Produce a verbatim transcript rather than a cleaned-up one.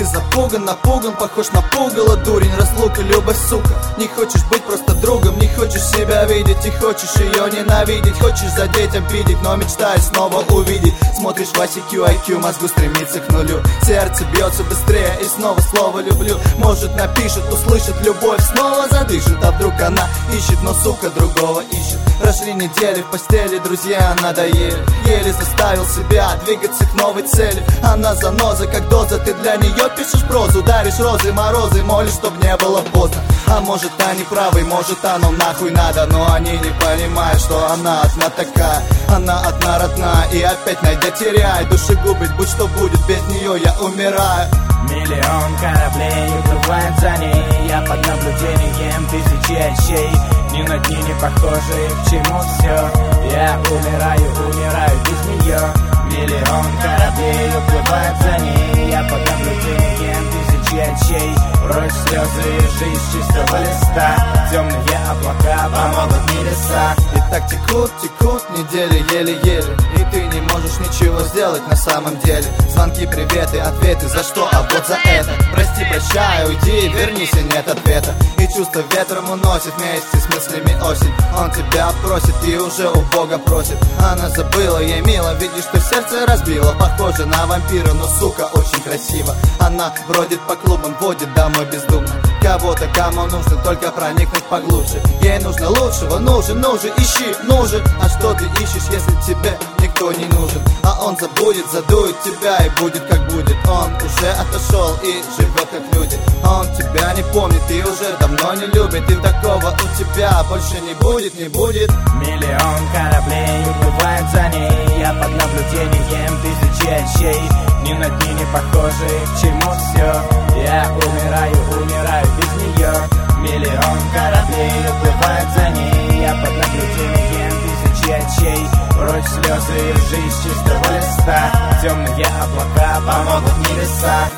Ты запуган, напуган, похож на пугало, дурень. Разлука, любовь, сука. Не хочешь быть просто другом, не хочешь себя видеть и хочешь ее ненавидеть. Хочешь задеть, обидеть, но мечтаешь снова увидеть. Смотришь в ай си кью, ай кью, мозгу стремится к нулю. Сердце бьется быстрее и снова слово люблю. Может напишет, услышит, любовь снова задышит. А вдруг она ищет, но сука другого ищет. Прошли недели в постели, друзья надоели. Еле заставил себя двигаться к новой цели. Она заноза, как доза, ты для нее пишешь прозу. Даришь розы, морозы, молишь, чтоб не было поздно. А может они правы, может оно нахуй надо. Но они не понимают, что она одна такая. Она одна родная и опять найдя теряет. Душегубить, будь что будет, без нее я умираю. Миллион кораблей уплывает за ней. Я под наблюдением тысячи очей. Ни на дни не похожи, к чему все. Я умираю, умираю без нее. Миллион кораблей уплывает за ней. Я под наблюдением тысячи очей. Прочь слезы, жизнь с чистого листа. Темные облака помогут небеса. И так текут, текут недели еле-еле. И ты не можешь ничего сделать на самом деле. Звонки, приветы, ответы, за что, а вот за это. Прости, прощай, уйди, вернись, и нет ответа. И чувство ветром уносит вместе с мыслями осень. Он тебя просит и уже у Бога просит. Она забыла, ей мило, видишь, что сердце разбило. Похоже на вампира, но сука очень красиво. Она бродит по клубам, водит домой бездумно. Кого-то, кому нужно только проникнуть поглубже. Ей нужно лучшего, нужен, нужен, ищи, нужен. А что ты ищешь, если тебе никто не нужен? А он забудет, задует тебя и будет как будет. Он уже отошел и живет как люди. Он тебя не помнит и уже давно не любит. И такого у тебя больше не будет, не будет. Миллион кораблей уплывает за ней. Я под наблюдением тысячи очей. Ни на дни не похожи, к чему все. Я умираю, умираю без нее. Миллион кораблей уплывает за ней. Я под наблюдением тысячи очей. Прочь слезы, жизнь с чистого листа. Темные облака помогут небеса.